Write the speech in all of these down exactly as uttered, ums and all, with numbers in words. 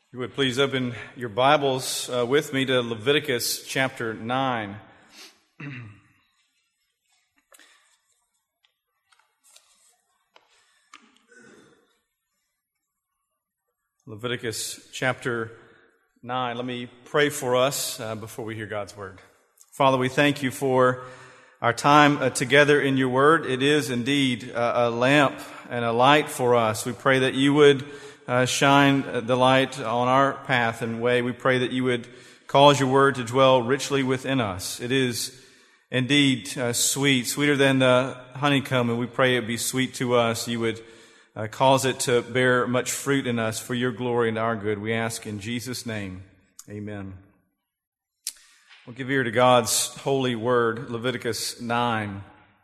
You would please open your Bibles uh, with me to Leviticus chapter nine. Leviticus chapter nine. Let me pray for us uh, before we hear God's word. Father, we thank you for our time uh, together in your word. It is indeed uh, a lamp and a light for us. We pray that you would Uh, shine the light on our path and way. We pray that you would cause your word to dwell richly within us. It is indeed uh, sweet, sweeter than the honeycomb, and we pray it be sweet to us. You would uh, cause it to bear much fruit in us for your glory and our good. We ask in Jesus' name, amen. We'll give ear to God's holy word, Leviticus nine.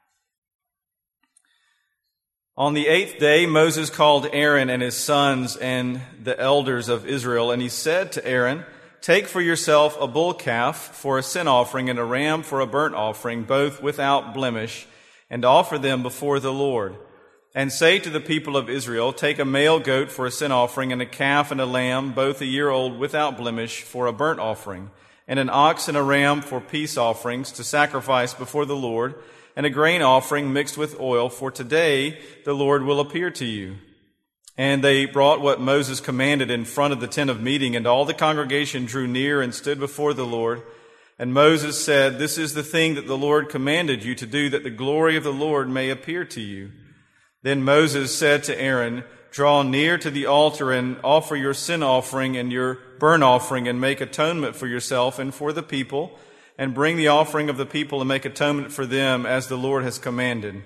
On the eighth day, Moses called Aaron and his sons and the elders of Israel, and he said to Aaron, "Take for yourself a bull calf for a sin offering and a ram for a burnt offering, both without blemish, and offer them before the Lord. And say to the people of Israel, take a male goat for a sin offering and a calf and a lamb, both a year old without blemish, for a burnt offering, and an ox and a ram for peace offerings to sacrifice before the Lord, and a grain offering mixed with oil, for today the Lord will appear to you." And they brought what Moses commanded in front of the tent of meeting, and all the congregation drew near and stood before the Lord. And Moses said, "This is the thing that the Lord commanded you to do, that the glory of the Lord may appear to you." Then Moses said to Aaron, "Draw near to the altar and offer your sin offering and your burnt offering, and make atonement for yourself and for the people, and bring the offering of the people and make atonement for them as the Lord has commanded."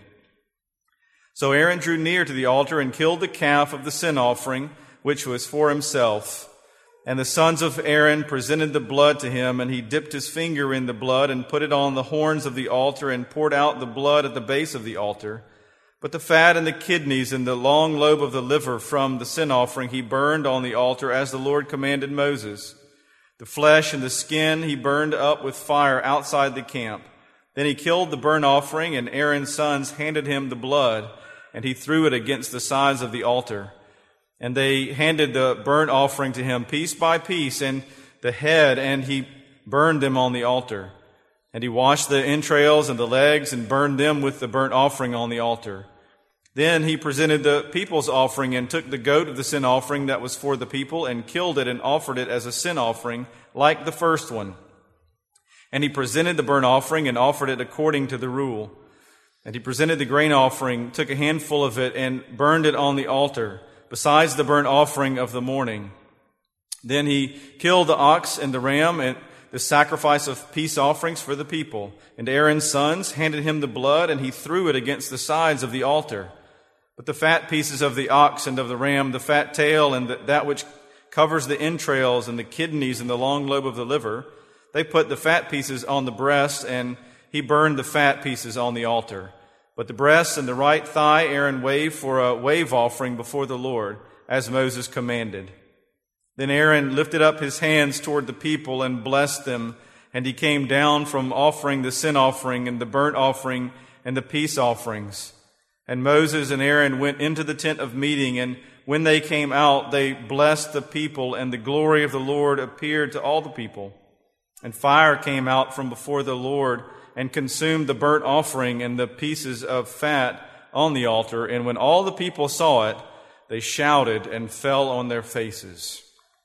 So Aaron drew near to the altar and killed the calf of the sin offering, which was for himself. And the sons of Aaron presented the blood to him, and he dipped his finger in the blood and put it on the horns of the altar and poured out the blood at the base of the altar. But the fat and the kidneys and the long lobe of the liver from the sin offering he burned on the altar as the Lord commanded Moses. The flesh and the skin he burned up with fire outside the camp. Then he killed the burnt offering, and Aaron's sons handed him the blood, and he threw it against the sides of the altar. And they handed the burnt offering to him piece by piece, and the head, and he burned them on the altar. And he washed the entrails and the legs and burned them with the burnt offering on the altar. Then he presented the people's offering and took the goat of the sin offering that was for the people and killed it and offered it as a sin offering like the first one. And he presented the burnt offering and offered it according to the rule. And he presented the grain offering, took a handful of it and burned it on the altar, besides the burnt offering of the morning. Then he killed the ox and the ram and the sacrifice of peace offerings for the people. And Aaron's sons handed him the blood, and he threw it against the sides of the altar. But the fat pieces of the ox and of the ram, the fat tail and the, that which covers the entrails and the kidneys and the long lobe of the liver, they put the fat pieces on the breast, and he burned the fat pieces on the altar. But the breast and the right thigh Aaron waved for a wave offering before the Lord, as Moses commanded. Then Aaron lifted up his hands toward the people and blessed them, and he came down from offering the sin offering and the burnt offering and the peace offerings. And Moses and Aaron went into the tent of meeting, and when they came out, they blessed the people, and the glory of the Lord appeared to all the people. And fire came out from before the Lord and consumed the burnt offering and the pieces of fat on the altar. And when all the people saw it, they shouted and fell on their faces.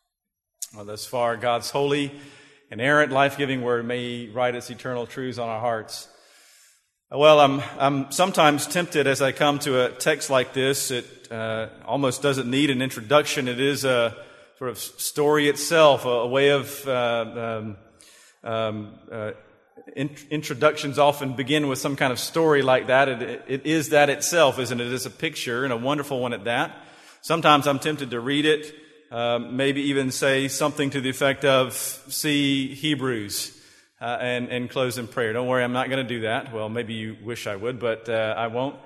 Well, thus far, God's holy, inerrant, life-giving word, may He write its eternal truths on our hearts. Well, I'm I'm sometimes tempted as I come to a text like this. It uh, almost doesn't need an introduction. It is a sort of story itself, a, a way of uh, um, um, uh, in, introductions often begin with some kind of story like that. It, it is that itself, isn't it? It's a picture, and a wonderful one at that. Sometimes I'm tempted to read it, um, maybe even say something to the effect of, see Hebrews. Uh, and, and close in prayer. Don't worry, I'm not going to do that. Well, maybe you wish I would, but uh, I won't.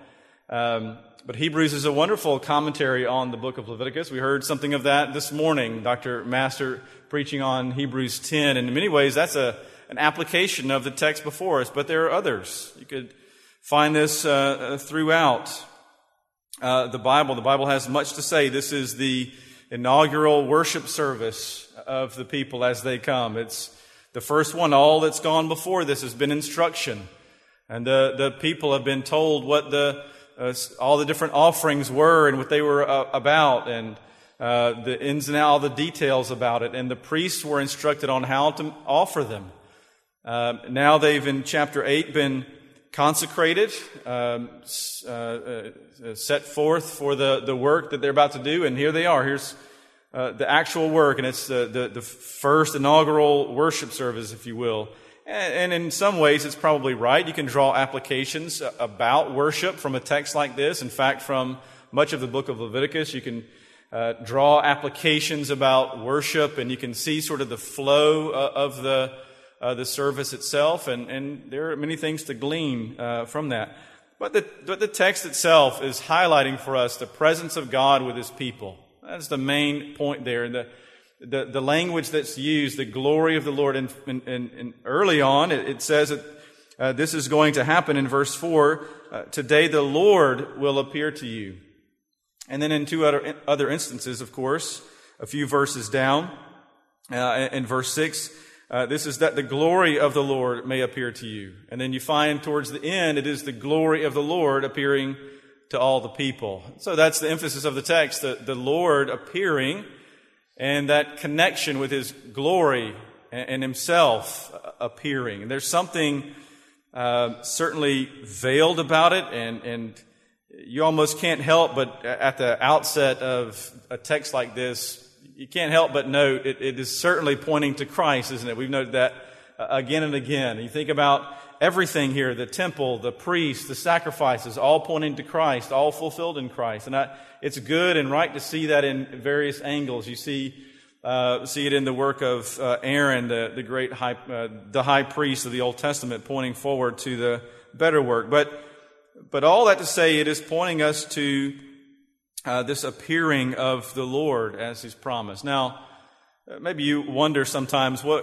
Um, but Hebrews is a wonderful commentary on the book of Leviticus. We heard something of that this morning, Doctor Master preaching on Hebrews ten. And in many ways, that's a an application of the text before us, but there are others. You could find this uh, throughout uh, the Bible. The Bible has much to say. This is the inaugural worship service of the people as they come. It's the first one. All that's gone before this has been instruction. And the, the people have been told what the uh, all the different offerings were and what they were uh, about, and uh, the ins and outs, all the details about it. And the priests were instructed on how to offer them. Uh, now they've, in chapter eight, been consecrated, um, uh, uh, set forth for the, the work that they're about to do. And here they are. Here's uh, the actual work, and it's the, the, the first inaugural worship service, if you will. And in some ways, it's probably right. You can draw applications about worship from a text like this. In fact, from much of the book of Leviticus, you can uh, draw applications about worship, and you can see sort of the flow uh, of the uh, the service itself. And, and there are many things to glean uh, from that. But the, but the text itself is highlighting for us the presence of God with His people. That's the main point there. And the The, the language that's used, the glory of the Lord, and, and, and early on it, it says that uh, this is going to happen in verse four. Uh, Today the Lord will appear to you. And then in two other, other instances, of course, a few verses down, uh, in verse six, uh, this is that the glory of the Lord may appear to you. And then you find towards the end, it is the glory of the Lord appearing to all the people. So that's the emphasis of the text, the, the Lord appearing, and that connection with His glory and Himself appearing. And there's something uh, certainly veiled about it, and, and you almost can't help but at the outset of a text like this, you can't help but note it, it is certainly pointing to Christ, isn't it? We've noted that again and again. You think about everything here, the temple, the priests, the sacrifices, all pointing to Christ, all fulfilled in Christ. And I, it's good and right to see that in various angles. You see uh, see it in the work of uh, Aaron, the, the great high, uh, the high priest of the Old Testament, pointing forward to the better work. But but all that to say, it is pointing us to uh, this appearing of the Lord as He's promised. Now, maybe you wonder sometimes, what,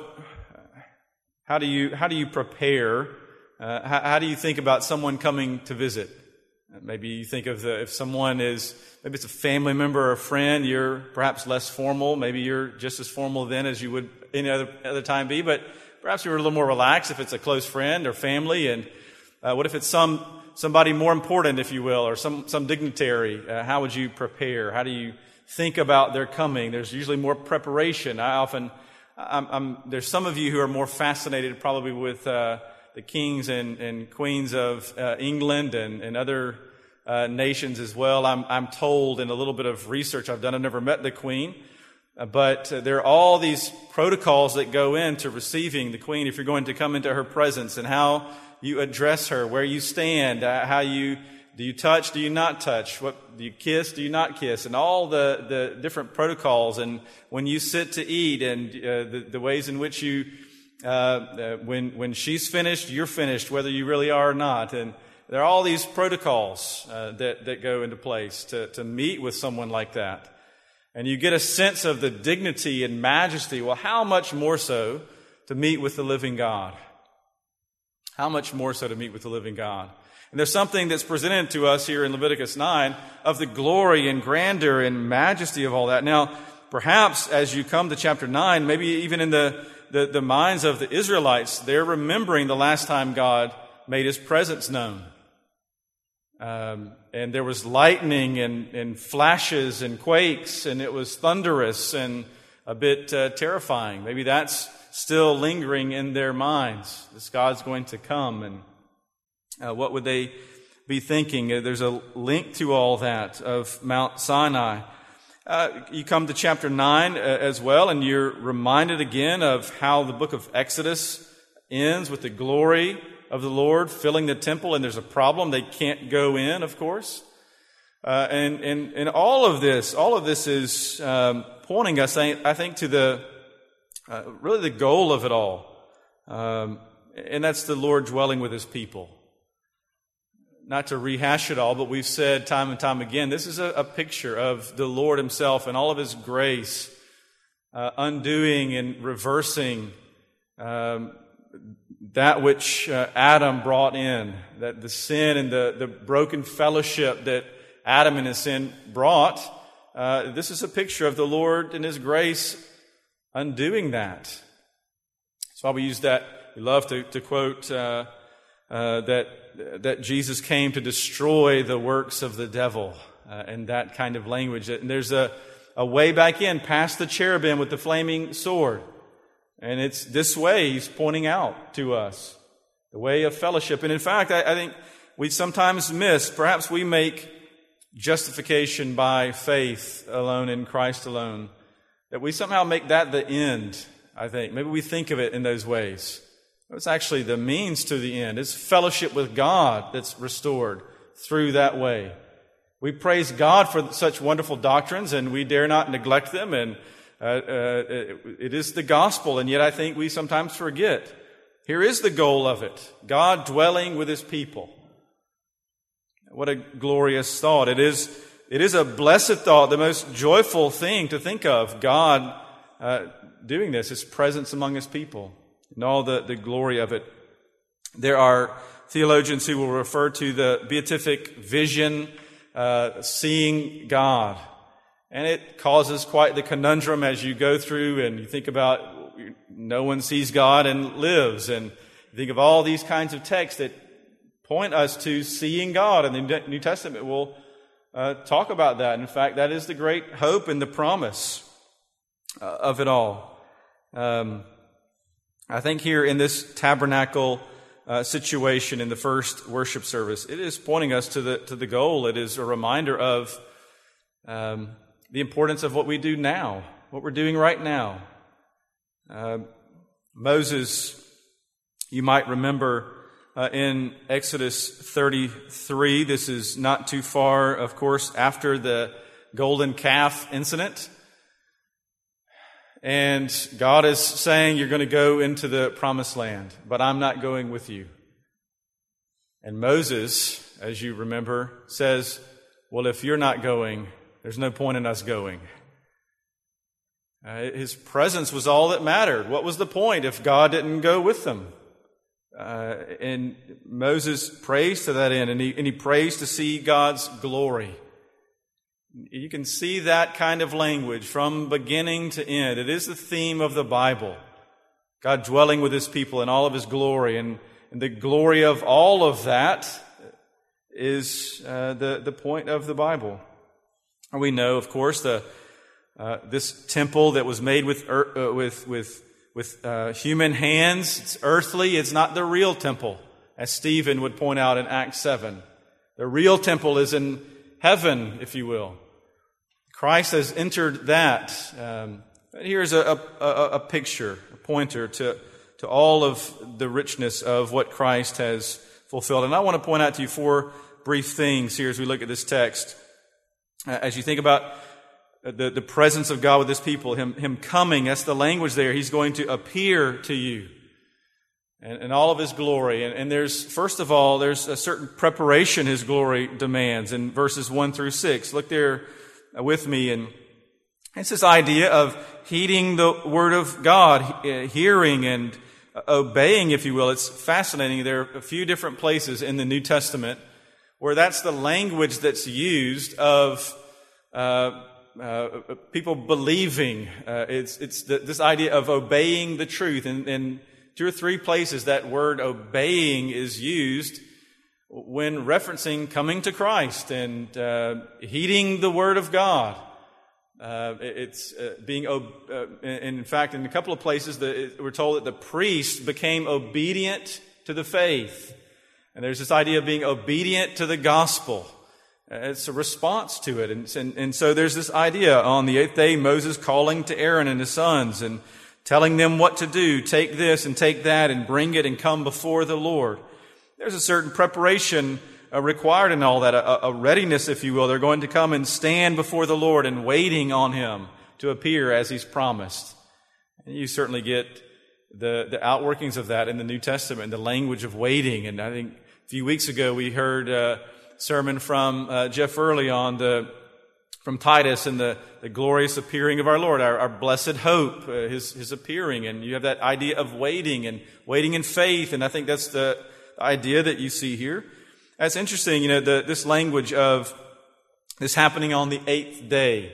how do you how do you prepare? Uh, how, how do you think about someone coming to visit? Maybe you think of the, if someone is, maybe it's a family member or a friend, you're perhaps less formal. Maybe you're just as formal then as you would any other, other time be, but perhaps you're a little more relaxed if it's a close friend or family. And uh, what if it's some somebody more important, if you will, or some, some dignitary? Uh, how would you prepare? How do you think about their coming? There's usually more preparation. I often, I'm, I'm, there's some of you who are more fascinated probably with uh, the kings and, and queens of uh, England and, and other uh, nations as well. I'm, I'm told in a little bit of research I've done, I've never met the queen, uh, but uh, there are all these protocols that go into receiving the queen if you're going to come into her presence, and how you address her, where you stand, uh, how you, do you touch, do you not touch, what do you kiss, do you not kiss, and all the, the different protocols, and when you sit to eat, and uh, the, the ways in which you Uh, uh, when when she's finished, you're finished, whether you really are or not. And there are all these protocols uh, that that go into place to to meet with someone like that, and you get a sense of the dignity and majesty. Well, how much more so to meet with the living God? How much more so to meet with the living God? And there's something that's presented to us here in Leviticus nine of the glory and grandeur and majesty of all that. Now, perhaps as you come to chapter nine, maybe even in the The, the minds of the Israelites, they're remembering the last time God made His presence known. Um, and there was lightning and, and flashes and quakes, and it was thunderous and a bit uh, terrifying. Maybe that's still lingering in their minds. This God's going to come, and uh, what would they be thinking? Uh, there's a link to all that of Mount Sinai. Uh, you come to chapter nine uh, as well, and you're reminded again of how the book of Exodus ends with the glory of the Lord filling the temple, and there's a problem. They can't go in, of course. Uh, and, and, and all of this, all of this is um, pointing us, I think, to the uh, really the goal of it all. Um, and that's the Lord dwelling with His people. Not to rehash it all, but we've said time and time again, this is a, a picture of the Lord Himself and all of His grace, uh, undoing and reversing um, that which uh, Adam brought in, that the sin and the, the broken fellowship that Adam and his sin brought, uh, this is a picture of the Lord and His grace undoing that. That's why we use that. We love to, to quote uh, uh, that that Jesus came to destroy the works of the devil, uh, and that kind of language. And there's a, a way back in, past the cherubim with the flaming sword. And it's this way He's pointing out to us, the way of fellowship. And in fact, I, I think we sometimes miss, perhaps we make justification by faith alone in Christ alone, that we somehow make that the end, I think. Maybe we think of it in those ways. It's actually the means to the end. It's fellowship with God that's restored through that way. We praise God for such wonderful doctrines, and we dare not neglect them, and uh, uh, it is the gospel, and yet I think we sometimes forget. Here is the goal of it, God dwelling with His people. What a glorious thought. It is, it is a blessed thought, the most joyful thing to think of, God uh, doing this, His presence among His people, and all the, the glory of it. There are theologians who will refer to the beatific vision, uh, seeing God. And it causes quite the conundrum as you go through and you think about no one sees God and lives. And you think of all these kinds of texts that point us to seeing God. And the New Testament will uh, talk about that. In fact, that is the great hope and the promise uh, of it all. Um, I think here in this tabernacle uh, situation in the first worship service, it is pointing us to the to the goal. It is a reminder of um, the importance of what we do now, what we're doing right now. Uh, Moses, you might remember uh, in Exodus thirty-three, this is not too far, of course, after the golden calf incident. And God is saying, you're going to go into the promised land, but I'm not going with you. And Moses, as you remember, says, well, if you're not going, there's no point in us going. Uh, his presence was all that mattered. What was the point if God didn't go with them? Uh, and Moses prays to that end, and he, and he prays to see God's glory. You can see that kind of language from beginning to end. It is the theme of the Bible. God dwelling with His people in all of His glory. And, and the glory of all of that is uh, the, the point of the Bible. And we know, of course, the uh, this temple that was made with uh, with with with uh, human hands. It's earthly. It's not the real temple, as Stephen would point out in Acts seven. The real temple is in heaven, if you will. Christ has entered that. Um, here's a, a, a picture, a pointer to, to all of the richness of what Christ has fulfilled. And I want to point out to you four brief things here as we look at this text. Uh, as you think about the, the presence of God with His people, Him, Him coming, that's the language there. He's going to appear to you and, and all of His glory. And, and there's, first of all, there's a certain preparation His glory demands in verses one through six. Look there with me, and it's this idea of heeding the Word of God, hearing and obeying, if you will. It's fascinating. There are a few different places in the New Testament where that's the language that's used of uh, uh, people believing. Uh, it's it's the, this idea of obeying the truth. And in two or three places, that word obeying is used when referencing coming to Christ and uh, heeding the Word of God. Uh, it's uh, being, uh, in fact, in a couple of places, the, we're told that the priest became obedient to the faith. And there's this idea of being obedient to the gospel. Uh, it's a response to it. And, and, and so there's this idea on the eighth day, Moses calling to Aaron and his sons and telling them what to do. Take this and take that and bring it and come before the Lord. There's a certain preparation uh, required in all that, a, a readiness, if you will. They're going to come and stand before the Lord and waiting on Him to appear as He's promised. And you certainly get the, the outworkings of that in the New Testament, the language of waiting. And I think a few weeks ago we heard a sermon from uh, Jeff Early on the from Titus and the, the glorious appearing of our Lord, our, our blessed hope, uh, his, his appearing. And you have that idea of waiting and waiting in faith. And I think that's the idea that you see here. That's interesting, you know, the, this language of this happening on the eighth day.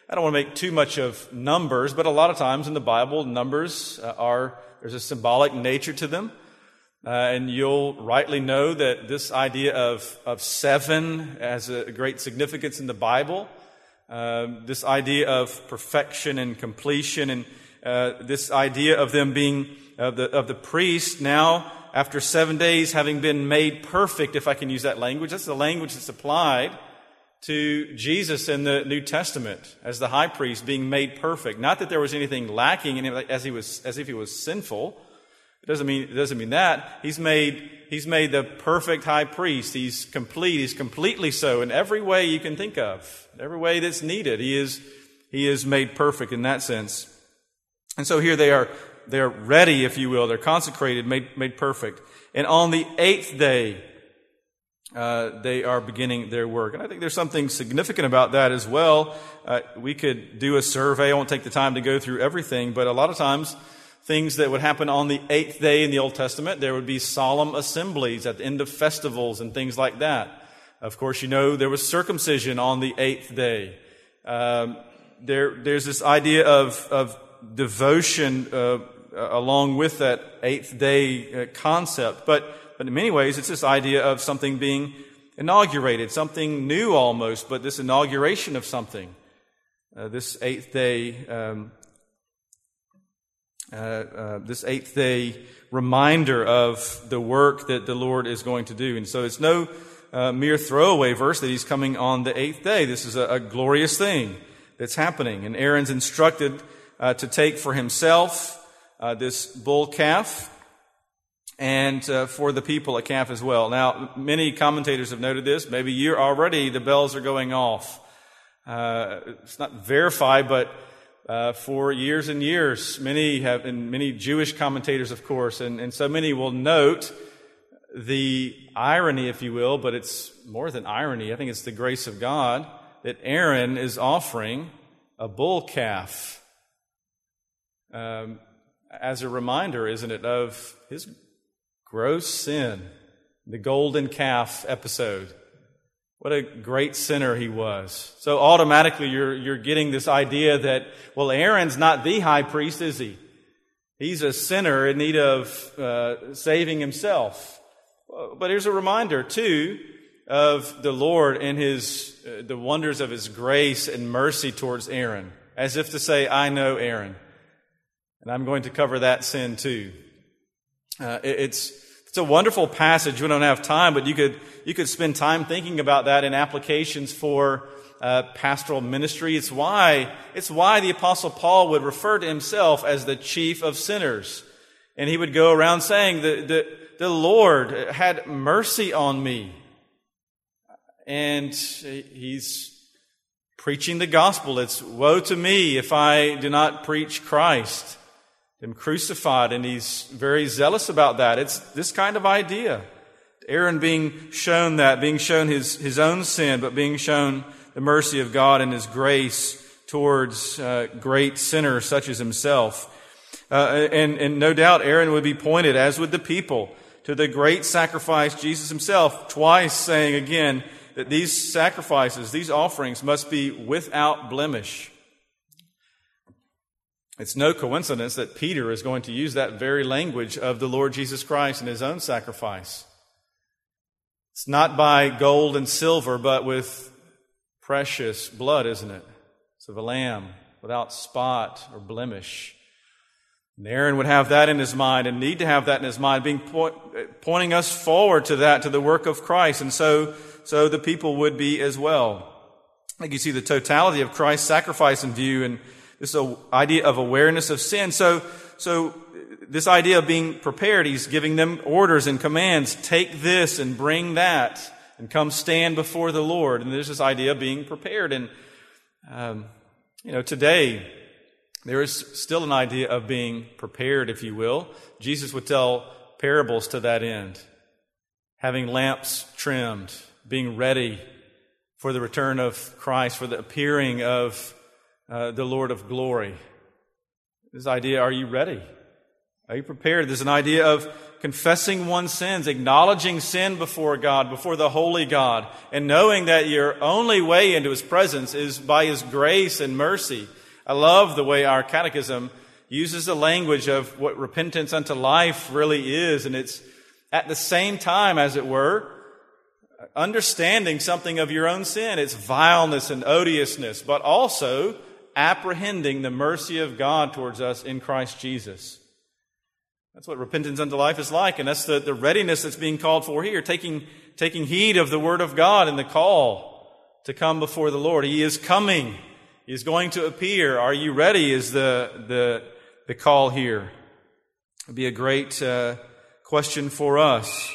I don't want to make too much of numbers, but a lot of times in the Bible, numbers uh, are, there's a symbolic nature to them. Uh, and you'll rightly know that this idea of, of seven has a great significance in the Bible. Uh, this idea of perfection and completion, and uh, this idea of them being, of the, of the priest now, after seven days having been made perfect, if I can use that language. That's the language that's applied to Jesus in the New Testament as the high priest being made perfect. Not that there was anything lacking in him as he was, as if he was sinful. It doesn't mean, it doesn't mean that. He's made, he's made the perfect high priest. He's complete. He's completely so in every way you can think of, every way that's needed. He is, he is made perfect in that sense. And so here they are, they're ready, if you will. They're consecrated, made, made perfect. And on the eighth day, Uh, they are beginning their work. And I think there's something significant about that as well. Uh, we could do a survey. I won't take the time to go through everything, but a lot of times things that would happen on the eighth day in the Old Testament, there would be solemn assemblies at the end of festivals and things like that. Of course, you know, there was circumcision on the eighth day. Um, there, there's this idea of, of devotion uh, along with that eighth day uh, concept, but But in many ways, it's this idea of something being inaugurated, something new almost, but this inauguration of something. Uh, this eighth day, um, uh, uh, this eighth day reminder of the work that the Lord is going to do. And so it's no uh, mere throwaway verse that he's coming on the eighth day. This is a, a glorious thing that's happening. And Aaron's instructed uh, to take for himself uh, this bull calf, and uh, for the people a calf as well. Now, many commentators have noted this. Maybe you're already, the bells are going off. Uh, it's not verified, but uh, for years and years, many have, and many Jewish commentators, of course, and, and so many will note the irony, if you will, but it's more than irony. I think it's the grace of God that Aaron is offering a bull calf um, as a reminder, isn't it, of his gross sin, the golden calf episode. What a great sinner he was. So automatically you're you're getting this idea that, well, Aaron's not the high priest, is he? He's a sinner in need of uh, saving himself. But here's a reminder, too, of the Lord and his uh, the wonders of his grace and mercy towards Aaron, as if to say, I know Aaron, and I'm going to cover that sin too. Uh, it, it's it's a wonderful passage. We don't have time, but you could you could spend time thinking about that in applications for uh, pastoral ministry. It's why it's why the Apostle Paul would refer to himself as the chief of sinners, and he would go around saying that the the Lord had mercy on me. And he's preaching the gospel. It's woe to me if I do not preach Christ, him crucified. And he's very zealous about that. It's this kind of idea. Aaron being shown that, being shown his, his own sin, but being shown the mercy of God and his grace towards uh, great sinners such as himself. Uh, and, and no doubt Aaron would be pointed, as would the people, to the great sacrifice, Jesus himself, twice saying again, that these sacrifices, these offerings must be without blemish. It's no coincidence that Peter is going to use that very language of the Lord Jesus Christ in his own sacrifice. It's not by gold and silver, but with precious blood, isn't it? It's of a lamb without spot or blemish. And Aaron would have that in his mind and need to have that in his mind, being point, pointing us forward to that, to the work of Christ. And so So the people would be as well. I think you see the totality of Christ's sacrifice in view, and this idea of awareness of sin. So, so this idea of being prepared, he's giving them orders and commands. Take this and bring that, and come stand before the Lord. And there's this idea of being prepared. And um, you know, today there is still an idea of being prepared, if you will. Jesus would tell parables to that end, having lamps trimmed, being ready for the return of Christ, for the appearing of uh, the Lord of glory. This idea, are you ready? Are you prepared? There's an idea of confessing one's sins, acknowledging sin before God, before the holy God, and knowing that your only way into His presence is by His grace and mercy. I love the way our catechism uses the language of what repentance unto life really is, and it's at the same time, as it were, understanding something of your own sin, its vileness and odiousness, but also apprehending the mercy of God towards us in Christ Jesus. That's what repentance unto life is like, and that's the, the readiness that's being called for here, taking, taking heed of the Word of God and the call to come before the Lord. He is coming. He is going to appear. Are you ready is the, the, the call here. It would be a great uh, question for us.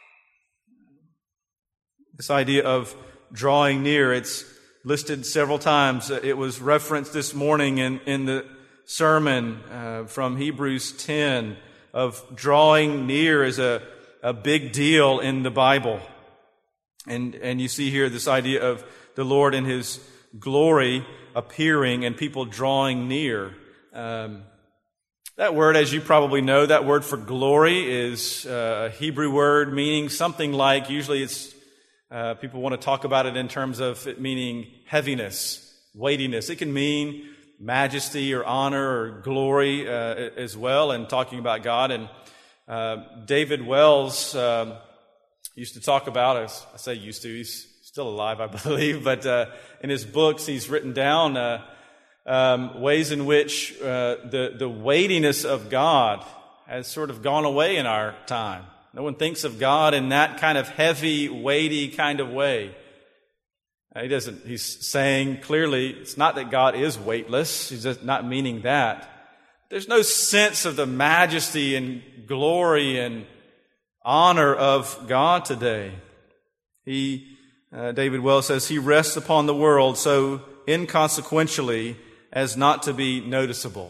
This idea of drawing near, it's listed several times. It was referenced this morning in, in the sermon uh, from Hebrews ten, of drawing near is a, a big deal in the Bible. And, and you see here this idea of the Lord in His glory appearing and people drawing near. Um, that word, as you probably know, that word for glory is uh, a Hebrew word meaning something like, usually it's, uh, people want to talk about it in terms of it meaning heaviness, weightiness. It can mean majesty or honor or glory uh, as well, and talking about God. And uh, David Wells uh, used to talk about, as I say used to, he's still alive, I believe, but uh, in his books he's written down uh, um, ways in which uh, the, the weightiness of God has sort of gone away in our time. No one thinks of God in that kind of heavy, weighty kind of way. He doesn't, he's saying clearly, it's not that God is weightless. He's just not meaning that. There's no sense of the majesty and glory and honor of God today. He, uh, David Wells says, He rests upon the world so inconsequentially as not to be noticeable.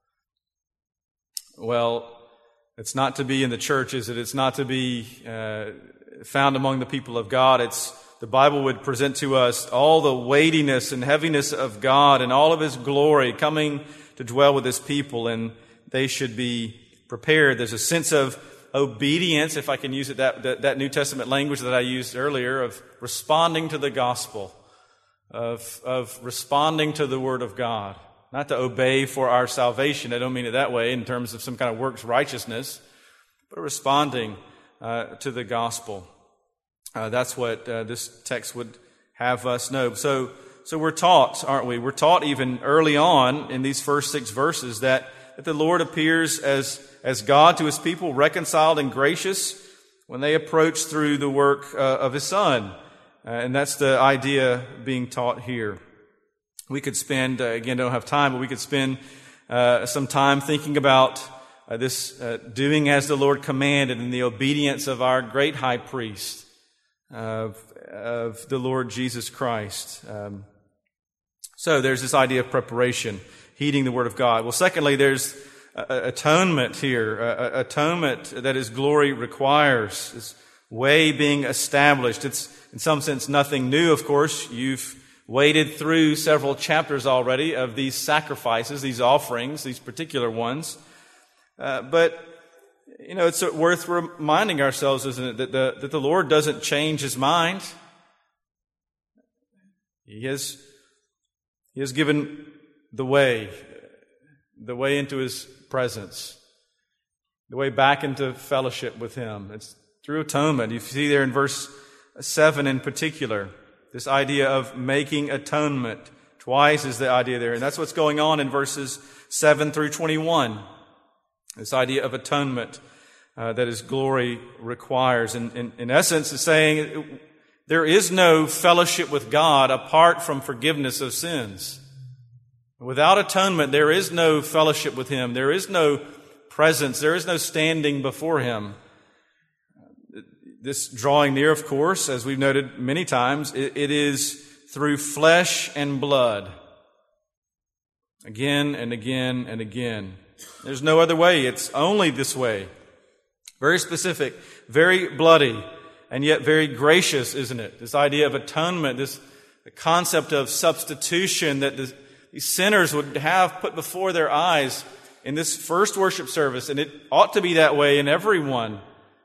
Well, it's not to be in the church, is it? It's not to be uh, found among the people of God. It's The Bible would present to us all the weightiness and heaviness of God and all of His glory coming to dwell with His people, and they should be prepared. There's a sense of obedience, if I can use it that, that, that New Testament language that I used earlier, of responding to the gospel, of, of responding to the Word of God. Not to obey for our salvation. I don't mean it that way in terms of some kind of works righteousness, but responding uh, to the gospel. Uh, that's what uh, this text would have us know. So, so we're taught, aren't we? We're taught even early on in these first six verses that, that the Lord appears as, as God to His people, reconciled and gracious when they approach through the work uh, of His Son. Uh, and that's the idea being taught here. We could spend, uh, again, don't have time, but we could spend uh, some time thinking about uh, this uh, doing as the Lord commanded and the obedience of our great high priest, Of, of the Lord Jesus Christ. Um, so there's this idea of preparation, heeding the Word of God. Well, secondly, there's uh, atonement here, uh, atonement that His glory requires, this way being established. It's in some sense nothing new, of course. You've waded through several chapters already of these sacrifices, these offerings, these particular ones. Uh, but You know, it's worth reminding ourselves, isn't it, that the, that the Lord doesn't change His mind. He has, He has given the way, the way into His presence, the way back into fellowship with Him. It's through atonement. You see there in verse seven in particular, this idea of making atonement. Twice is the idea there. And that's what's going on in verses seven through twenty-one. This idea of atonement uh, that His glory requires. And in, in essence, it's saying there is no fellowship with God apart from forgiveness of sins. Without atonement, there is no fellowship with Him. There is no presence. There is no standing before Him. This drawing near, of course, as we've noted many times, it, it is through flesh and blood. Again and again and again. There's no other way. It's only this way. Very specific, very bloody, and yet very gracious, isn't it? This idea of atonement, this the concept of substitution that the, these sinners would have put before their eyes in this first worship service, and it ought to be that way in every one,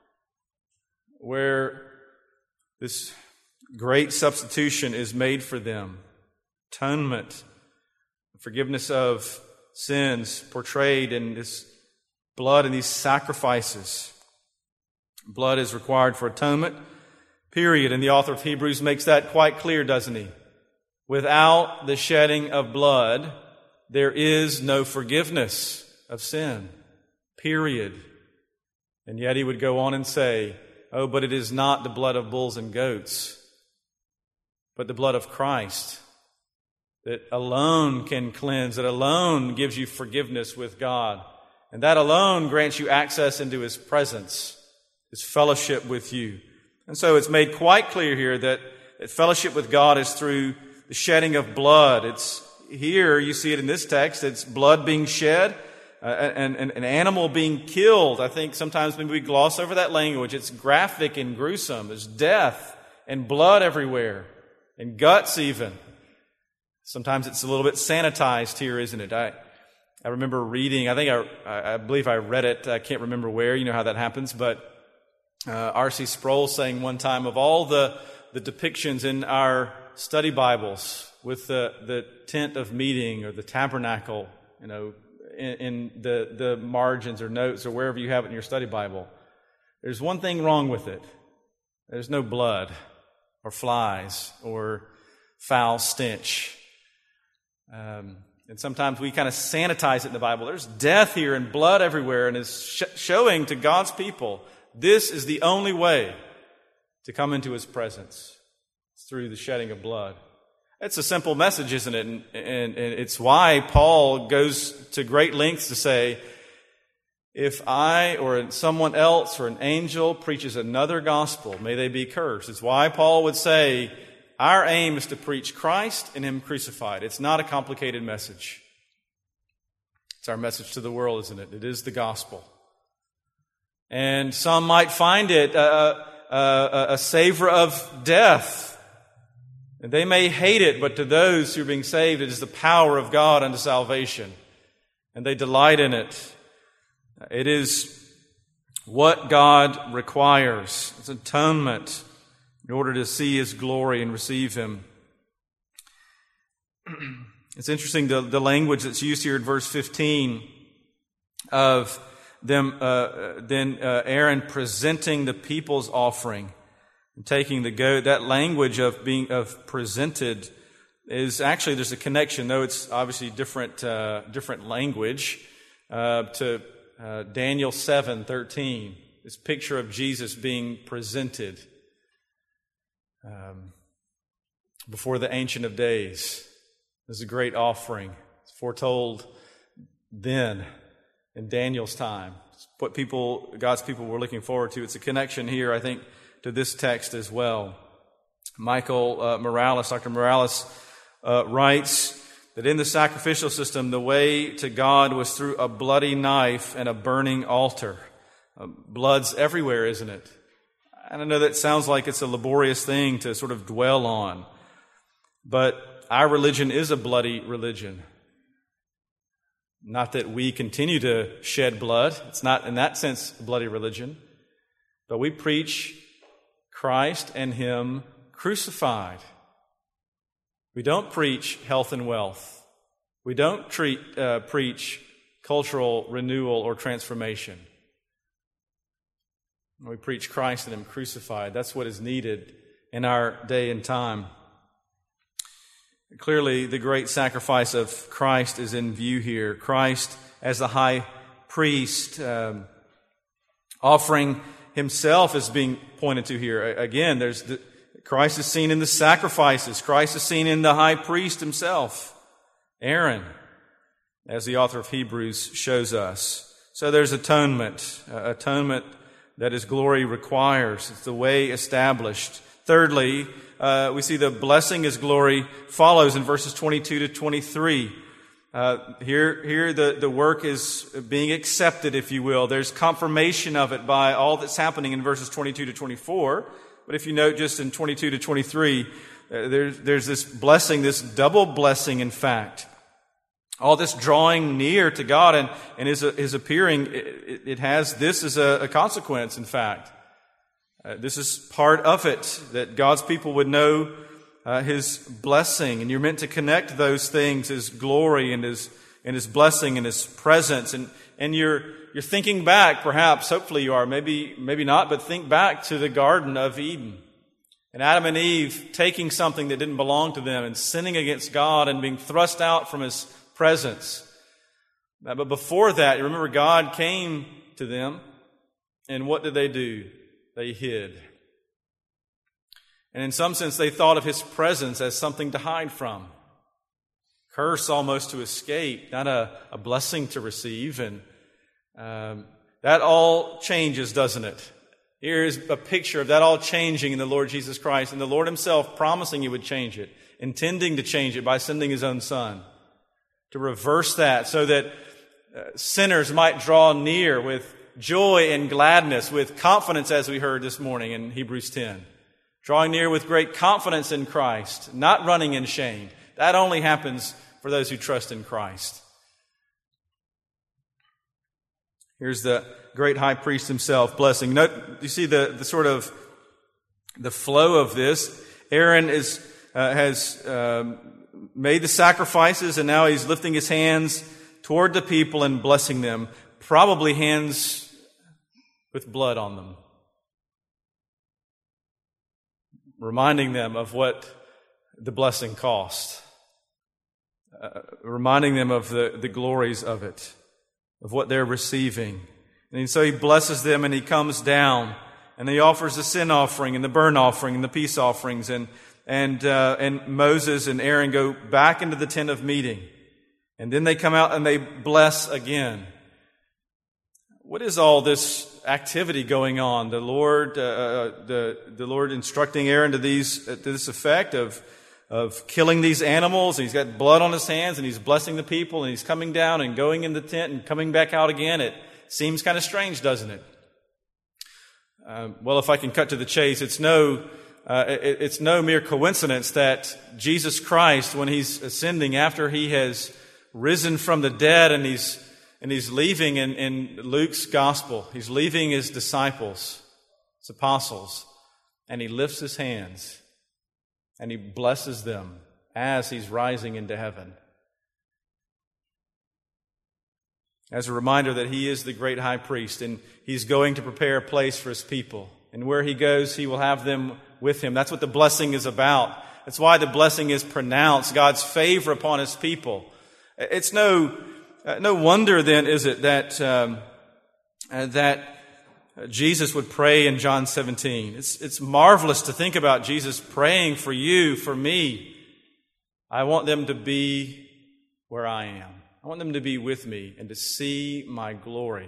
where this great substitution is made for them. Atonement, forgiveness of sins portrayed in this blood and these sacrifices. Blood is required for atonement, period. And the author of Hebrews makes that quite clear, doesn't he? Without the shedding of blood, there is no forgiveness of sin, period. And yet he would go on and say, oh, but it is not the blood of bulls and goats, but the blood of Christ that alone can cleanse, that alone gives you forgiveness with God. And that alone grants you access into His presence, His fellowship with you. And so it's made quite clear here that, that fellowship with God is through the shedding of blood. It's here, you see it in this text, it's blood being shed, uh, and, and an animal being killed. I think sometimes when we gloss over that language, it's graphic and gruesome. There's death and blood everywhere, and guts even. Sometimes it's a little bit sanitized here, isn't it? I I remember reading, I think I I believe I read it, I can't remember where, you know how that happens, but uh, R C Sproul saying one time, of all the, the depictions in our study Bibles with the, the tent of meeting or the tabernacle, you know, in, in the, the margins or notes or wherever you have it in your study Bible, there's one thing wrong with it. There's no blood or flies or foul stench. Um, and sometimes we kind of sanitize it in the Bible. There's death here and blood everywhere, and is sh- showing to God's people this is the only way to come into His presence. It's through the shedding of blood. It's a simple message, isn't it? And, and, and it's why Paul goes to great lengths to say, if I or someone else or an angel preaches another gospel, may they be cursed. It's why Paul would say, our aim is to preach Christ and Him crucified. It's not a complicated message. It's our message to the world, isn't it? It is the gospel. And some might find it a, a, a savor of death. And they may hate it, but to those who are being saved, it is the power of God unto salvation. And they delight in it. It is what God requires. It's atonement in order to see His glory and receive Him. It's interesting, the, the language that's used here in verse fifteen of them, uh, then uh, Aaron presenting the people's offering and taking the goat. That language of being of presented is actually, there's a connection, though it's obviously different, uh, different language, uh, to uh, Daniel seven thirteen. This picture of Jesus being presented Um, before the Ancient of Days. This is a great offering. It's foretold then in Daniel's time. It's what people, God's people were looking forward to. It's a connection here, I think, to this text as well. Michael uh, Morales, Doctor Morales, uh, writes that in the sacrificial system, the way to God was through a bloody knife and a burning altar. Uh, blood's everywhere, isn't it? And I know that sounds like it's a laborious thing to sort of dwell on, but our religion is a bloody religion. Not that we continue to shed blood. It's not in that sense a bloody religion, but we preach Christ and Him crucified. We don't preach health and wealth. We don't treat, uh, preach cultural renewal or transformation. We preach Christ and Him crucified. That's what is needed in our day and time. Clearly, the great sacrifice of Christ is in view here. Christ as the high priest, um, offering Himself is being pointed to here. Again, there's the, Christ is seen in the sacrifices. Christ is seen in the high priest himself, Aaron, as the author of Hebrews shows us. So there's atonement, uh, atonement that His glory requires. It's the way established. Thirdly, uh, we see the blessing His glory follows in verses twenty-two to twenty-three. Uh, here, here the, the work is being accepted, if you will. There's confirmation of it by all that's happening in verses twenty-two to twenty-four. But if you note just in twenty-two to twenty-three, uh, there's, there's this blessing, this double blessing, in fact. All this drawing near to God and, and his, his appearing, it, it has this as a, a consequence, in fact. Uh, this is part of it, that God's people would know uh, his blessing. And you're meant to connect those things, his glory and his, and his blessing and his presence. And, and you're, you're thinking back, perhaps, hopefully you are, maybe, maybe not, but think back to the Garden of Eden. And Adam and Eve taking something that didn't belong to them and sinning against God and being thrust out from his presence. But before that, you remember God came to them, and what did they do? They hid. And in some sense, they thought of his presence as something to hide from. Curse almost to escape, not a, a blessing to receive. And um, that all changes, doesn't it? Here is a picture of that all changing in the Lord Jesus Christ, and the Lord himself promising he would change it, intending to change it by sending his own Son to reverse that, so that uh, sinners might draw near with joy and gladness, with confidence, as we heard this morning in Hebrews ten. Drawing near with great confidence in Christ, not running in shame. That only happens for those who trust in Christ. Here's the great high priest himself blessing. Note, you see the, the sort of the flow of this. Aaron is uh, has um, made the sacrifices, and now he's lifting his hands toward the people and blessing them. Probably hands with blood on them, reminding them of what the blessing cost, uh, reminding them of the, the glories of it, of what they're receiving. And so he blesses them, and he comes down, and he offers the sin offering and the burnt offering and the peace offerings, and and uh, and Moses and Aaron go back into the tent of meeting, and then they come out and they bless again. What is all this activity going on? The Lord, uh, the the Lord instructing Aaron to these to this effect of of killing these animals. And he's got blood on his hands, and he's blessing the people, and he's coming down and going in the tent and coming back out again. It seems kind of strange, doesn't it? Uh, well, if I can cut to the chase, it's no uh, it, it's no mere coincidence that Jesus Christ, when he's ascending after he has risen from the dead, and he's and he's leaving in, in Luke's gospel, he's leaving his disciples, his apostles, and he lifts his hands and he blesses them as he's rising into heaven, as a reminder that he is the great high priest, and he's going to prepare a place for his people. And where he goes, he will have them with him. That's what the blessing is about. That's why the blessing is pronounced, God's favor upon his people. It's no uh, no wonder then, is it, that um, uh, that Jesus would pray in John seventeen. It's it's marvelous to think about Jesus praying for you, for me. I want them to be where I am. I want them to be with me and to see my glory.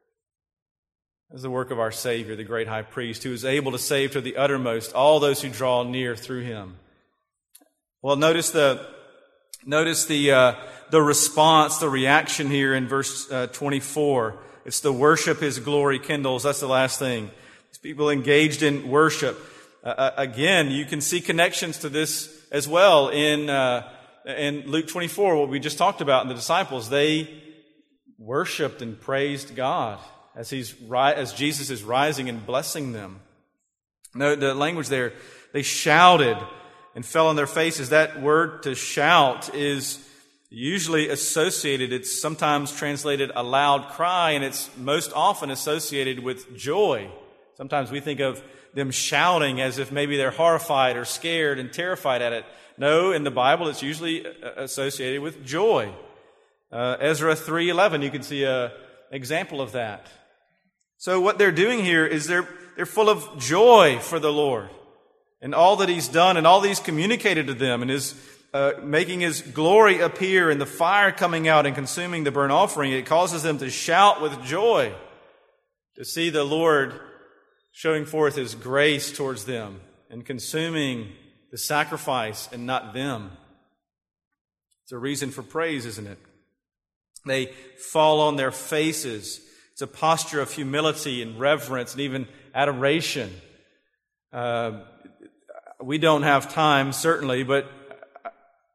That's the work of our Savior, the great high priest, who is able to save to the uttermost all those who draw near through him. Well, notice the notice the uh, the response, the reaction here in verse uh, twenty-four. It's the worship his glory kindles. That's the last thing. These people engaged in worship. Uh, again, you can see connections to this as well in uh, in Luke twenty-four, what we just talked about in the disciples. They worshiped and praised God as he's as Jesus is rising and blessing them. No, the language there, they shouted and fell on their faces. That word to shout is usually associated, it's sometimes translated a loud cry, and it's most often associated with joy. Sometimes we think of them shouting as if maybe they're horrified or scared and terrified at it. No, in the Bible it's usually associated with joy. Uh, Ezra three eleven, you can see an example of that. So what they're doing here is they're they're full of joy for the Lord and all that he's done and all that he's communicated to them, and his uh, making his glory appear and the fire coming out and consuming the burnt offering. It causes them to shout with joy to see the Lord showing forth his grace towards them and consuming the sacrifice and not them. It's a reason for praise, isn't it? They fall on their faces. It's a posture of humility and reverence and even adoration. Uh, we don't have time, certainly, but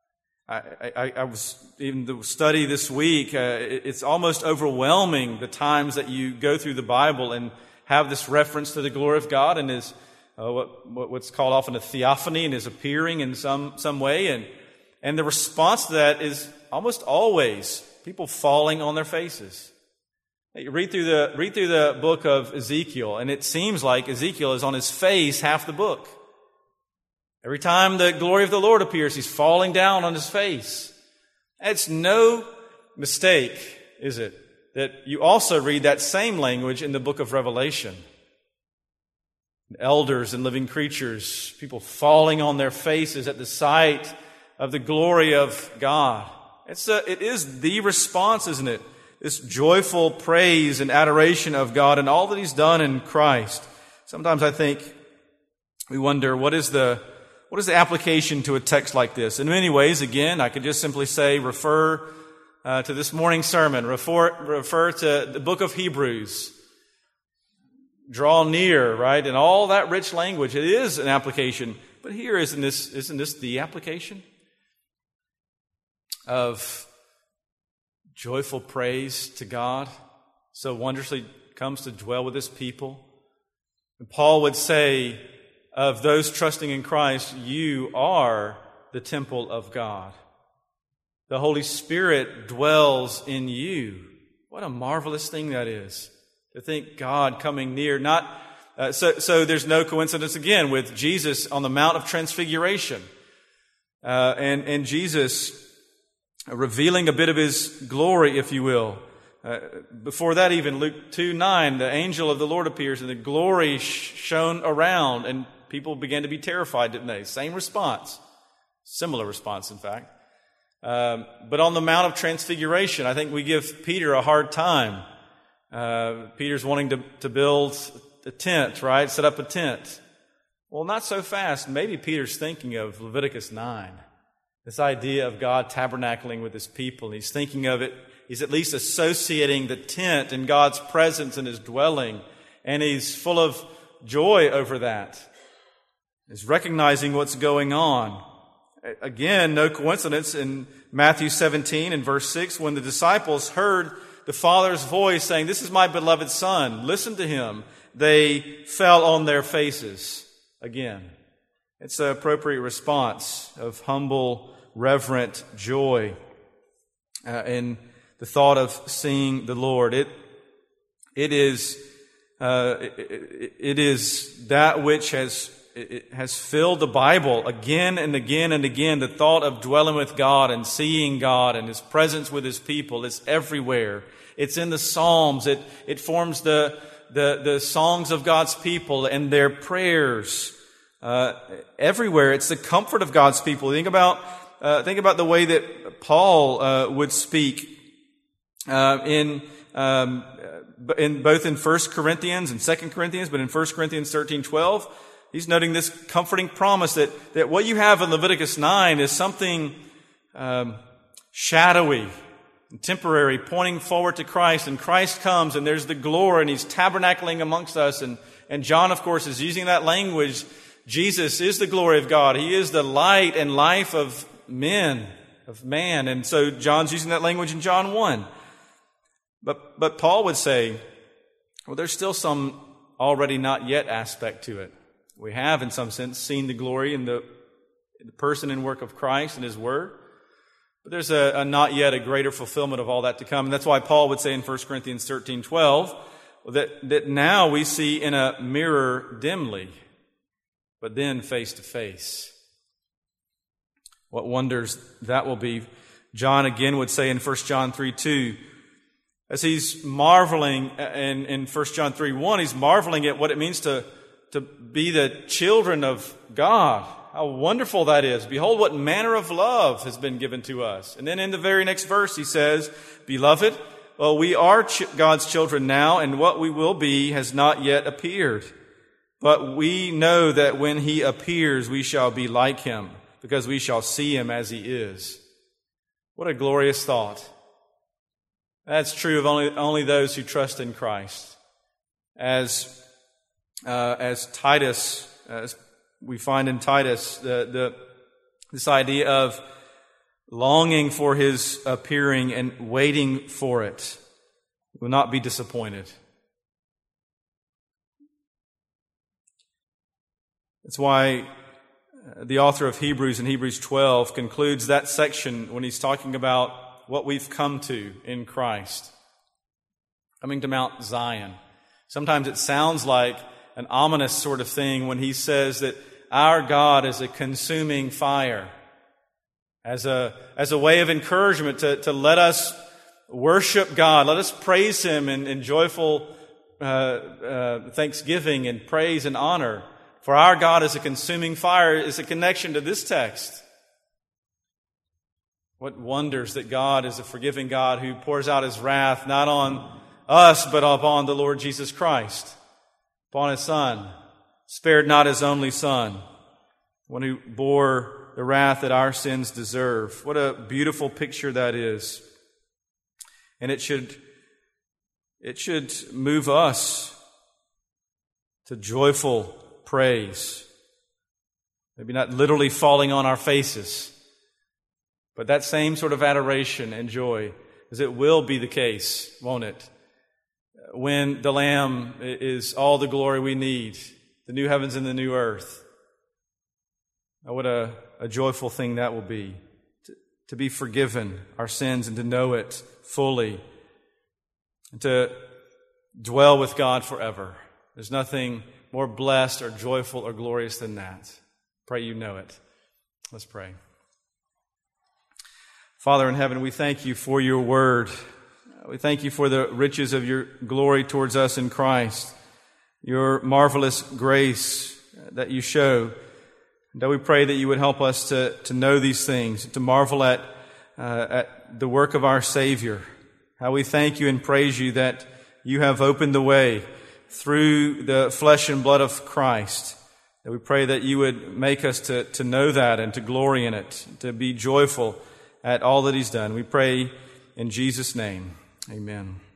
I, I, I was, even the study this week, uh, it, it's almost overwhelming the times that you go through the Bible and have this reference to the glory of God and His, uh, what, what's called often a theophany, and His appearing in some, some way. And, and the response to that is almost always people falling on their faces. You read through the, read through the book of Ezekiel, and it seems like Ezekiel is on his face half the book. Every time the glory of the Lord appears, he's falling down on his face. It's no mistake, is it, that you also read that same language in the book of Revelation. Elders and living creatures, people falling on their faces at the sight of the glory of God. It's a, it is the response, isn't it? This joyful praise and adoration of God and all that He's done in Christ. Sometimes I think we wonder, what is the What is the application to a text like this? In many ways, again, I could just simply say, refer uh, to this morning's sermon, refer, refer to the book of Hebrews, draw near, right? And all that rich language, it is an application. But here, isn't this, isn't this the application of joyful praise to God? So wondrously comes to dwell with His people. And Paul would say, of those trusting in Christ, you are the temple of God. The Holy Spirit dwells in you. What a marvelous thing that is, to think God coming near. Not uh, so. So there's no coincidence again with Jesus on the Mount of Transfiguration, uh, and and Jesus revealing a bit of His glory, if you will. Uh, before that, even Luke two nine, the angel of the Lord appears, and the glory sh- shone around, and people began to be terrified, didn't they? Same response. Similar response, in fact. Um, but on the Mount of Transfiguration, I think we give Peter a hard time. Uh, Peter's wanting to, to build a tent, right? Set up a tent. Well, not so fast. Maybe Peter's thinking of Leviticus nine. This idea of God tabernacling with His people. And he's thinking of it. He's at least associating the tent and God's presence in His dwelling. And he's full of joy over that. Is recognizing what's going on. Again, no coincidence in Matthew seventeen and verse six, when the disciples heard the Father's voice saying, "This is my beloved Son, listen to Him," they fell on their faces again. It's an appropriate response of humble, reverent joy uh, in the thought of seeing the Lord. It, it is, uh, it, it is that which has It has filled the Bible again and again and again. The thought of dwelling with God and seeing God and His presence with His people. It's everywhere. It's in the Psalms. It it forms the the, the songs of God's people and their prayers. Uh, everywhere. It's the comfort of God's people. Think about uh, think about the way that Paul uh, would speak uh, in um, in both in First Corinthians and Second Corinthians, but in First Corinthians thirteen twelve. He's noting this comforting promise that, that what you have in Leviticus nine is something um, shadowy and temporary, pointing forward to Christ. And Christ comes, and there's the glory, and He's tabernacling amongst us. And, and John, of course, is using that language. Jesus is the glory of God. He is the light and life of men, of man. And so John's using that language in John one. But, but Paul would say, well, there's still some already not yet aspect to it. We have, in some sense, seen the glory in the, in the person and work of Christ and His Word. But there's a, a not yet a greater fulfillment of all that to come. And that's why Paul would say in First Corinthians thirteen twelve that, that now we see in a mirror dimly, but then face to face. What wonders that will be. John again would say in First John three two, as he's marveling in, in First John three one, he's marveling at what it means to to be the children of God. How wonderful that is. Behold, what manner of love has been given to us. And then in the very next verse, he says, Beloved, well, we are ch- God's children now, and what we will be has not yet appeared. But we know that when He appears, we shall be like Him, because we shall see Him as He is. What a glorious thought. That's true of only, only those who trust in Christ. As Uh, as Titus, as we find in Titus, the, the this idea of longing for his appearing and waiting for it. We will not be disappointed. That's why the author of Hebrews in Hebrews twelve concludes that section when he's talking about what we've come to in Christ. Coming to Mount Zion. Sometimes it sounds like an ominous sort of thing when he says that our God is a consuming fire. As a, as a way of encouragement to, to let us worship God. Let us praise Him in, in joyful uh, uh, thanksgiving and praise and honor. For our God is a consuming fire is a connection to this text. What wonders that God is a forgiving God who pours out His wrath not on us but upon the Lord Jesus Christ, upon His Son, spared not His only Son, one who bore the wrath that our sins deserve. What a beautiful picture that is. And it should, it should move us to joyful praise. Maybe not literally falling on our faces, but that same sort of adoration and joy, as it will be the case, won't it? When the Lamb is all the glory we need, the new heavens and the new earth. Oh, what a, a joyful thing that will be, to, to be forgiven our sins and to know it fully, and to dwell with God forever. There's nothing more blessed or joyful or glorious than that. Pray you know it. Let's pray. Father in heaven, we thank you for your word. We thank you for the riches of your glory towards us in Christ, your marvelous grace that you show. And we pray that you would help us to, to know these things, to marvel at, uh, at the work of our Savior. How we thank you and praise you that you have opened the way through the flesh and blood of Christ. That we pray that you would make us to, to know that and to glory in it, to be joyful at all that He's done. We pray in Jesus' name. Amen.